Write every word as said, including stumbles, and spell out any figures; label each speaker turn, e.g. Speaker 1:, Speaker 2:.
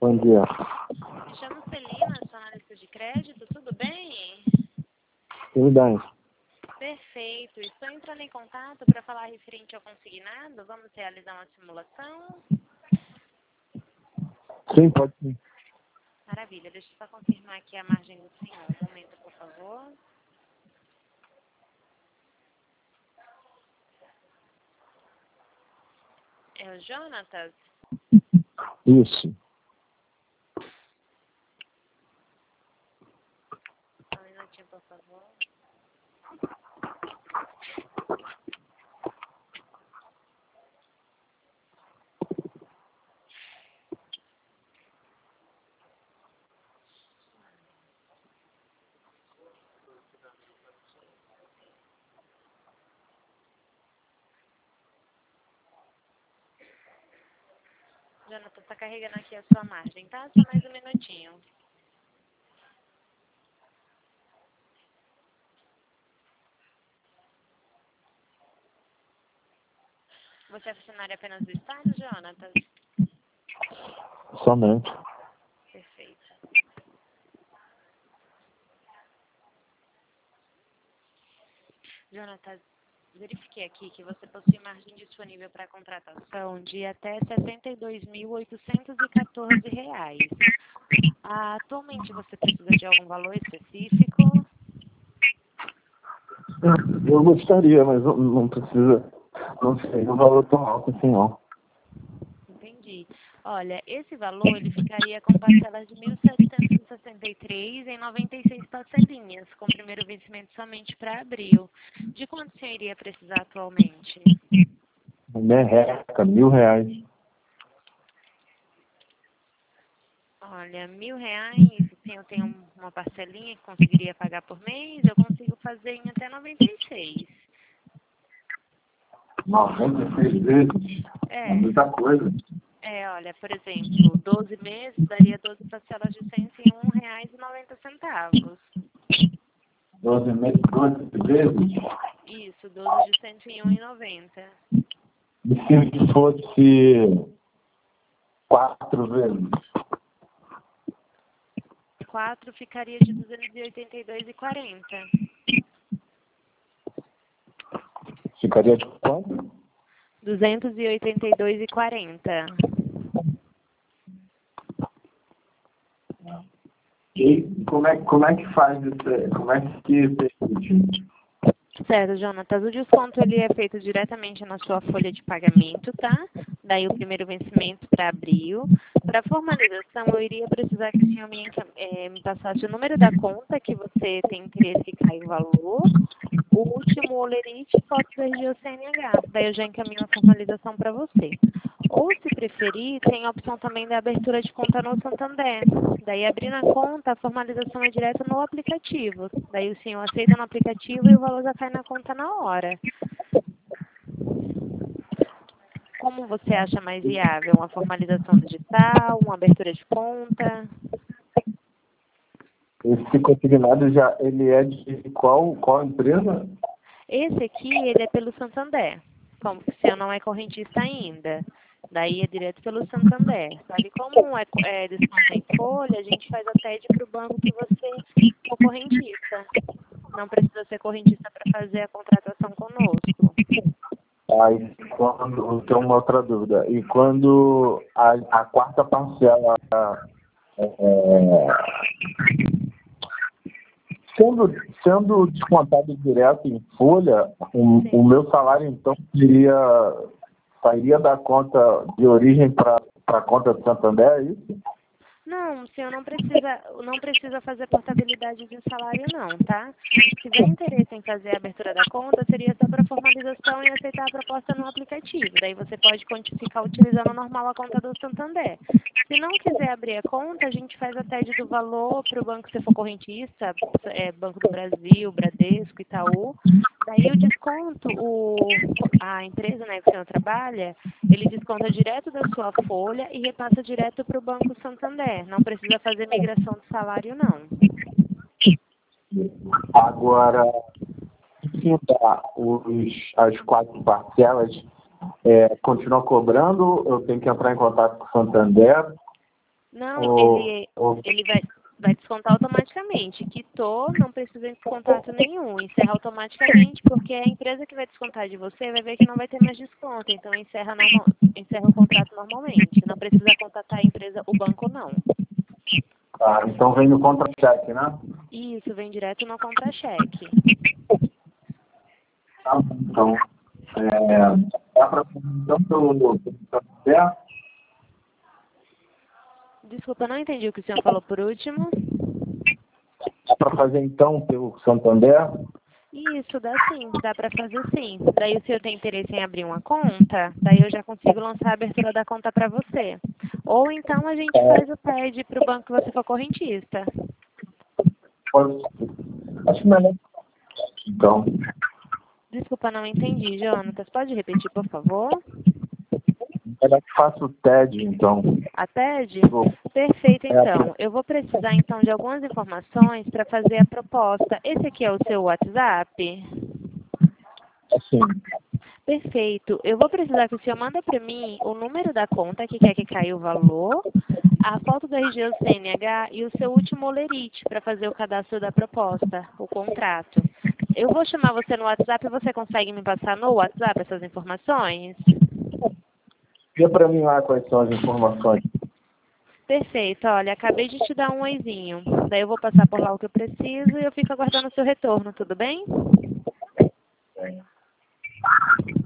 Speaker 1: Bom dia.
Speaker 2: Me chamo Celina, sou analista de crédito, tudo bem?
Speaker 1: Tudo bem.
Speaker 2: Perfeito. Estou entrando em contato para falar referente ao consignado. Vamos realizar uma simulação?
Speaker 1: Sim, pode sim.
Speaker 2: Maravilha. Deixa eu só confirmar aqui a margem do senhor. Um momento, por favor. É o Jonatas?
Speaker 1: Isso.
Speaker 2: Só um minutinho, por favor. Jonatas, está carregando aqui a sua margem, tá? Só mais um minutinho. Você é funcionário apenas do Estado, Jonatas?
Speaker 1: Somente.
Speaker 2: Perfeito. Jonatas, verifiquei aqui que você possui margem disponível para contratação de até sessenta e dois mil oitocentos e quatorze reais. Ah, atualmente você precisa de algum valor específico?
Speaker 1: Eu gostaria, mas não, não precisa. Não sei, um valor tão alto assim não.
Speaker 2: Entendi. Olha, esse valor ele ficaria com parcelas de mil setecentos e sessenta e três em noventa e seis parcelinhas, com primeiro vencimento somente para abril. De quanto você iria precisar atualmente?
Speaker 1: Merreca, mil reais.
Speaker 2: Olha, mil reais, assim, eu tenho uma parcelinha que conseguiria pagar por mês, eu consigo fazer em até noventa e seis.
Speaker 1: noventa e seis vezes?
Speaker 2: É,
Speaker 1: É muita coisa.
Speaker 2: é, olha, por exemplo, doze meses daria doze parcelas de cento e um reais e noventa centavos.
Speaker 1: doze meses, doze vezes?
Speaker 2: Isso, doze de cento e um reais e noventa centavos.
Speaker 1: E se fosse quatro vezes?
Speaker 2: quatro ficaria de duzentos e oitenta e dois reais e quarenta centavos.
Speaker 1: Ficaria de quanto?
Speaker 2: duzentos e oitenta e dois reais e quarenta centavos.
Speaker 1: E como é, como é que faz isso? Como é que permite?
Speaker 2: Certo, Jonatas. O desconto ele é feito diretamente na sua folha de pagamento, tá? Daí o primeiro vencimento para abril. Para formalização, eu iria precisar que o senhor me, encam- eh, me passasse o número da conta que você tem interesse que caia o valor, o último olerite e foto do R G ou C N H. Daí eu já encaminho a formalização para você. Ou, se preferir, tem a opção também da abertura de conta no Santander. Daí, abrindo a conta, a formalização é direta no aplicativo. Daí, o senhor aceita no aplicativo e o valor já cai na conta na hora. Como você acha mais viável? Uma formalização digital, uma abertura de conta?
Speaker 1: Esse consignado já, ele é de qual, qual empresa?
Speaker 2: Esse aqui, ele é pelo Santander. Como o senhor não é correntista ainda. Daí é direto pelo Santander. Sabe como é, é desconto em folha, a gente faz a T E D para o banco que você for correntista. Não precisa ser correntista para fazer a contratação conosco.
Speaker 1: Aí, quando, eu tenho uma outra dúvida. E quando a, a quarta parcela é, sendo, sendo descontado direto em folha, o, o meu salário então iria, sairia da conta de origem para a conta do Santander, é isso?
Speaker 2: Não, o senhor não precisa, não precisa fazer portabilidade de salário não, tá? Se tiver interesse em fazer a abertura da conta, seria só para formalização e aceitar a proposta no aplicativo. Daí você pode ficar utilizando normal a conta do Santander. Se não quiser abrir a conta, a gente faz a T E D do valor para o banco se for correntista, é, Banco do Brasil, Bradesco, Itaú. Daí o desconto, o, a empresa, né, que o senhor trabalha, ele desconta direto da sua folha e repassa direto para o Banco Santander. Não precisa fazer migração de salário, não.
Speaker 1: Agora, se dá os, as quatro parcelas, é, continua cobrando? Eu tenho que entrar em contato com o Santander?
Speaker 2: Não,
Speaker 1: Ou,
Speaker 2: ele,
Speaker 1: ou...
Speaker 2: ele vai, vai descontar automaticamente. Quitou, não precisa de contato nenhum. Encerra automaticamente, porque a empresa que vai descontar de você vai ver que não vai ter mais desconto. Então, encerra, normal, encerra o contrato normalmente. Não precisa contatar a empresa, o banco não.
Speaker 1: Ah, então vem no contra-cheque, né?
Speaker 2: Isso, vem direto no contra-cheque.
Speaker 1: Ah, então, é, dá para fazer então pelo Santander?
Speaker 2: Desculpa, não entendi o que o senhor falou por último.
Speaker 1: Dá para fazer então pelo Santander?
Speaker 2: Isso, dá sim, dá para fazer sim. Daí o senhor tem interesse em abrir uma conta, daí eu já consigo lançar a abertura da conta para você. Ou então a gente faz o P E D para o banco que você for correntista.
Speaker 1: Pode. Acho melhor. Então,
Speaker 2: Desculpa, não entendi, Jonatas. Pode repetir, por favor?
Speaker 1: melhor que faça o T E D, então.
Speaker 2: A P E D?
Speaker 1: Vou-
Speaker 2: Perfeito,
Speaker 1: É,
Speaker 2: então. Eu vou precisar, então, de algumas informações para fazer a proposta. Esse aqui é o seu WhatsApp?
Speaker 1: assim,
Speaker 2: Perfeito. Eu vou precisar que o senhor manda para mim o número da conta que quer que caia o valor, a foto do R G ou C N H e o seu último olerite para fazer o cadastro da proposta, o contrato. Eu vou chamar você no WhatsApp e você consegue me passar no WhatsApp essas informações?
Speaker 1: diga para mim lá quais são as informações.
Speaker 2: Perfeito. Olha, acabei de te dar um oizinho. Daí eu vou passar por lá o que eu preciso e eu fico aguardando o seu retorno, tudo bem?
Speaker 1: Bem.